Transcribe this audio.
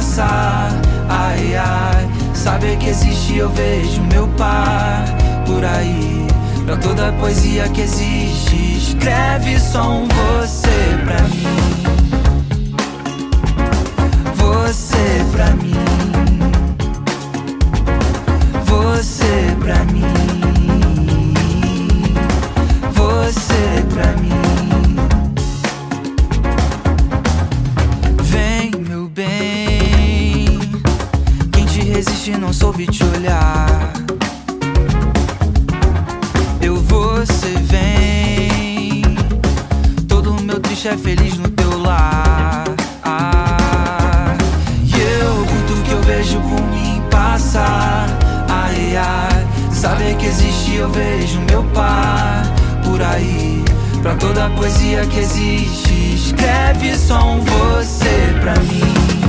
passar. Ai, ai, saber que existe eu vejo meu par por aí. Pra toda poesia que existe, escreve só um você pra mim. Você pra mim. Você pra mim. Você pra mim. Vem, meu bem, quem te resiste não soube te olhar. Você vem, todo meu triste é feliz no teu lar. E eu curto o que eu vejo por mim passar. Ai, ai, saber que existe eu vejo meu par por aí. Pra toda poesia que existe, escreve só um você pra mim.